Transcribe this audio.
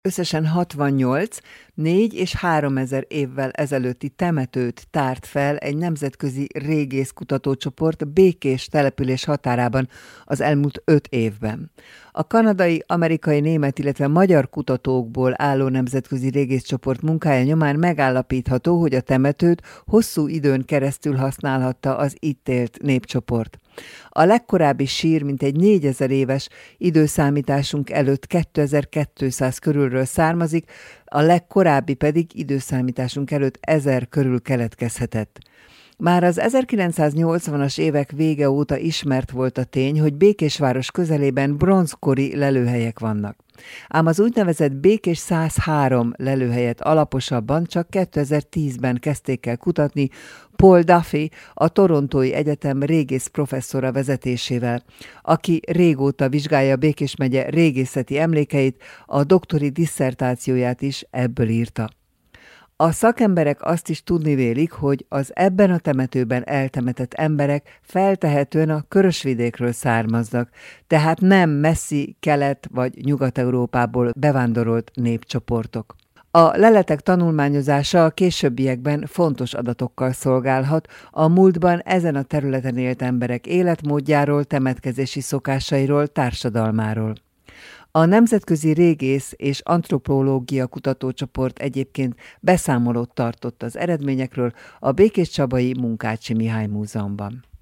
Összesen 68, 4 és 3000 évvel ezelőtti temetőt tárt fel egy nemzetközi régészkutatócsoport Békés település határában az elmúlt 5 évben. A kanadai, amerikai, német, illetve magyar kutatókból álló nemzetközi régészcsoport munkája nyomán megállapítható, hogy a temetőt hosszú időn keresztül használhatta az itt élt népcsoport. A legkorábbi sír mintegy 4000 éves időszámításunk előtt 2200 körülről származik, a legkorábbi pedig időszámításunk előtt 1000 körül keletkezhetett. Már az 1980-as évek vége óta ismert volt a tény, hogy Békésváros közelében bronzkori lelőhelyek vannak. Ám az úgynevezett Békés 103 lelőhelyet alaposabban csak 2010-ben kezdték el kutatni Paul Duffy, a Torontói Egyetem régész professzora vezetésével, aki régóta vizsgálja Békés megye régészeti emlékeit, a doktori disszertációját is ebből írta. A szakemberek azt is tudni vélik, hogy az ebben a temetőben eltemetett emberek feltehetően a Körösvidékről származnak, tehát nem messzi Kelet- vagy Nyugat-Európából bevándorolt népcsoportok. A leletek tanulmányozása a későbbiekben fontos adatokkal szolgálhat a múltban ezen a területen élt emberek életmódjáról, temetkezési szokásairól, társadalmáról. A Nemzetközi Régész és Antropológia Kutatócsoport egyébként beszámolót tartott az eredményekről a Békéscsabai Munkácsi Mihály Múzeumban.